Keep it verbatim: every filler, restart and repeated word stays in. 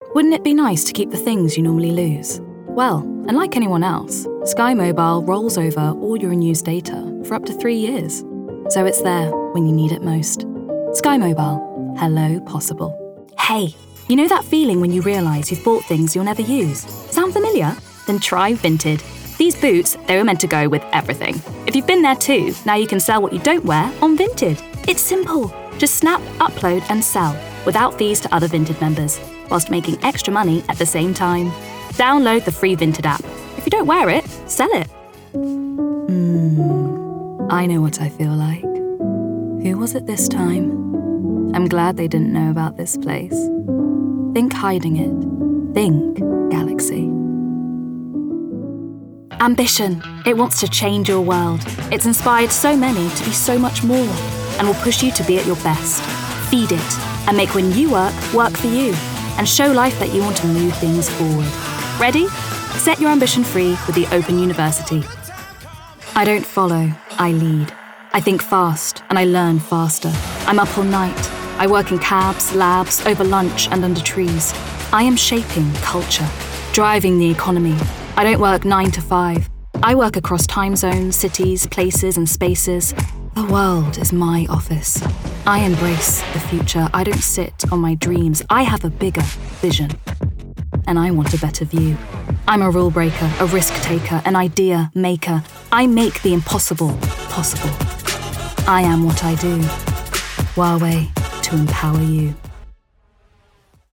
Wouldn't it be nice to keep the things you normally lose? Well, and like anyone else, Sky Mobile rolls over all your unused data for up to three years. So it's there when you need it most. Sky Mobile. Hello, possible. Hey, you know that feeling when you realise you've bought things you'll never use? Sound familiar? Then try Vinted. These boots, they were meant to go with everything. If you've been there too, now you can sell what you don't wear on Vinted. It's simple. Just snap, upload and sell without fees to other Vinted members, whilst making extra money at the same time. Download the free Vinted app. If you don't wear it, sell it. Hmm, I know what I feel like. Who was it this time? I'm glad they didn't know about this place. Think hiding it. Think galaxy. Ambition. It wants to change your world. It's inspired so many to be so much more and will push you to be at your best. Feed it and make when you work, work for you and show life that you want to move things forward. Ready? Set your ambition free with the Open University. I don't follow, I lead. I think fast and I learn faster. I'm up all night. I work in cabs, labs, over lunch and under trees. I am shaping culture, driving the economy. I don't work nine to five. I work across time zones, cities, places and spaces. The world is my office. I embrace the future. I don't sit on my dreams. I have a bigger vision. And I want a better view. I'm a rule breaker, a risk taker, an idea maker. I make the impossible possible. I am what I do. Huawei to empower you.